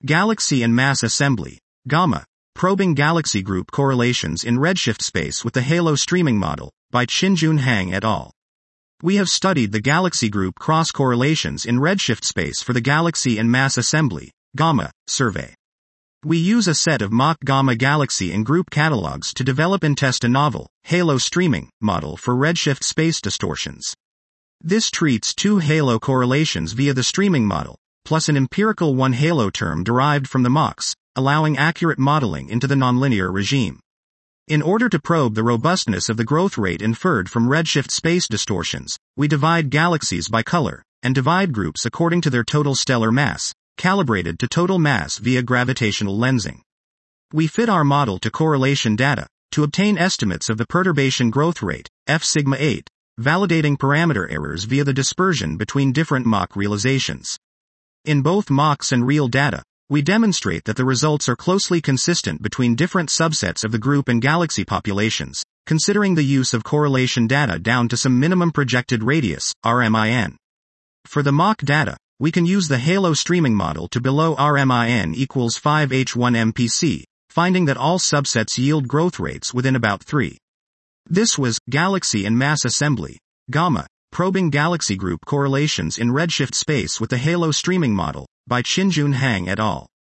Galaxy and Mass Assembly, Gamma, Probing Galaxy Group Correlations in Redshift Space with the Halo Streaming Model, by Qinjun Hang et al. We have studied the galaxy group cross-correlations in redshift space for the Galaxy and Mass Assembly, Gamma, survey. We use a set of mock Gamma galaxy and group catalogs to develop and test a novel, Halo Streaming, model for redshift space distortions. This treats two Halo correlations via the streaming model, plus an empirical one Halo term derived from the mocks, allowing accurate modeling into the nonlinear regime. In order to probe the robustness of the growth rate inferred from redshift space distortions, we divide galaxies by color, and divide groups according to their total stellar mass, calibrated to total mass via gravitational lensing. We fit our model to correlation data, to obtain estimates of the perturbation growth rate, f sigma 8, validating parameter errors via the dispersion between different mock realizations. In both mocks and real data, we demonstrate that the results are closely consistent between different subsets of the group and galaxy populations, considering the use of correlation data down to some minimum projected radius, RMIN. For the mock data, we can use the Halo streaming model to below RMIN equals 5H1 MPC, finding that all subsets yield growth rates within about 3. This was Galaxy and Mass Assembly, Gamma, Probing Galaxy Group Correlations in Redshift Space with the Halo Streaming Model, by Qinjun Hang et al.